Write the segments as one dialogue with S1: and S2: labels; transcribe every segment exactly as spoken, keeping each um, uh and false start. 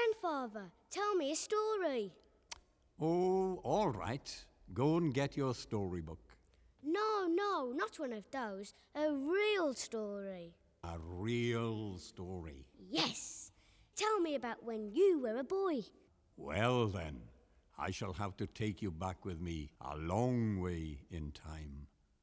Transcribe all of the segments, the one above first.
S1: Grandfather, tell me a story.
S2: Oh, all right. Go and get your storybook.
S1: No, no, not one of those. A real story.
S2: A real story.
S1: Yes. Tell me about when you were a boy.
S2: Well then, I shall have to take you back with me a long way in time.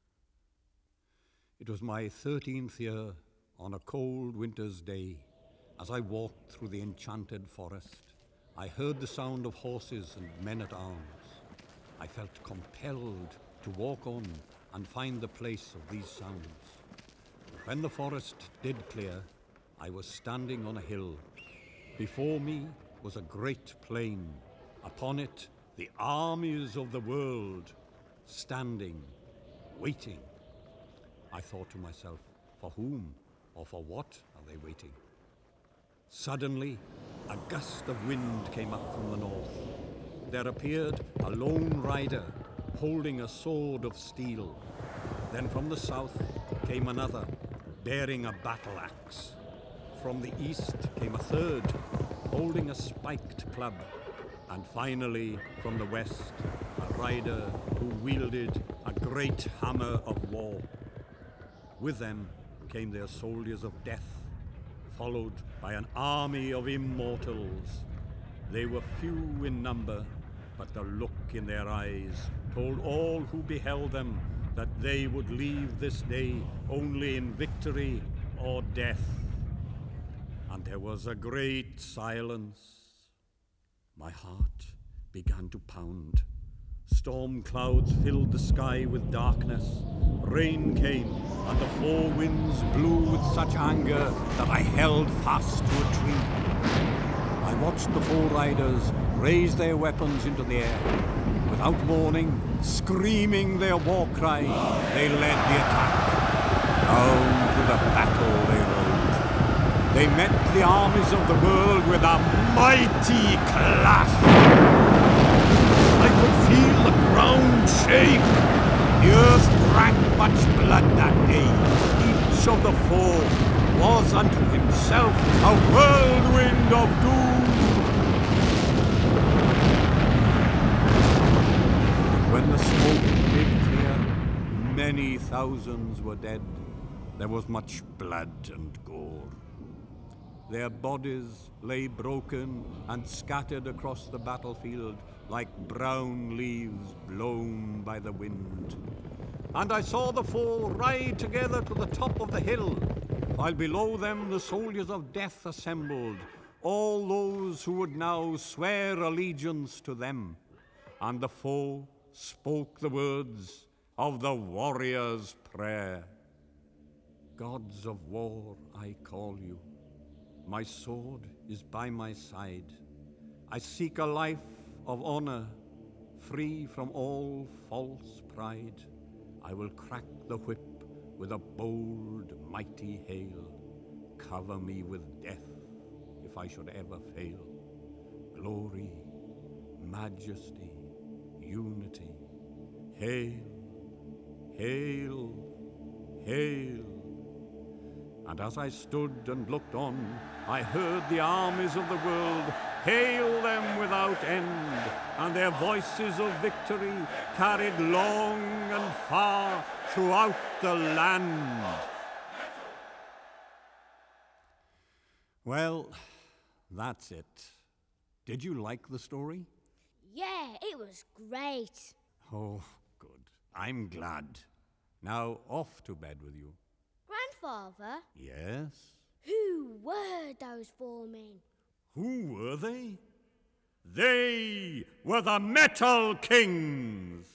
S2: It was my thirteenth year on a cold winter's day. As I walked through the enchanted forest, I heard the sound of horses and men-at-arms. I felt compelled to walk on and find the place of these sounds. When the forest did clear, I was standing on a hill. Before me was a great plain. Upon it, the armies of the world, standing, waiting. I thought to myself, for whom or for what are they waiting? Suddenly, a gust of wind came up from the north. There appeared a lone rider holding a sword of steel. Then from the south came another, bearing a battle axe. From the east came a third, holding a spiked club. And finally, from the west, a rider who wielded a great hammer of war. With them came their soldiers of death, followed by an army of immortals. They were few in number, but the look in their eyes told all who beheld them that they would leave this day only in victory or death. And there was a great silence. My heart began to pound. Storm clouds filled the sky with darkness. Rain came, and the four winds blew with such anger that I held fast to a tree. I watched the four riders raise their weapons into the air. Without warning, screaming their war cry, they led the attack. Down to the battle they rode. They met the armies of the world with a mighty clash. I could feel the ground shake. The earth drank much blood that day. Each of the four was unto himself a whirlwind of doom. When the smoke did clear, many thousands were dead. There was much blood and gore. Their bodies lay broken and scattered across the battlefield like brown leaves blown by the wind. And I saw the four ride together to the top of the hill, while below them the soldiers of death assembled, all those who would now swear allegiance to them. And the foe spoke the words of the warrior's prayer. Gods of war, I call you. My sword is by my side. I seek a life of honor, free from all false pride. I will crack the whip with a bold, mighty hail. Cover me with death if I should ever fail. Glory, majesty, unity. Hail, hail, hail. And as I stood and looked on, I heard the armies of the world hail them without end, and their voices of victory carried long and far throughout the land. Well, that's it. Did you like the story?
S1: Yeah, it was great.
S2: Oh, good. I'm glad. Now off to bed with you.
S1: Grandfather?
S2: Yes?
S1: Who were those four men?
S2: Who were they? They were the Metal Kings!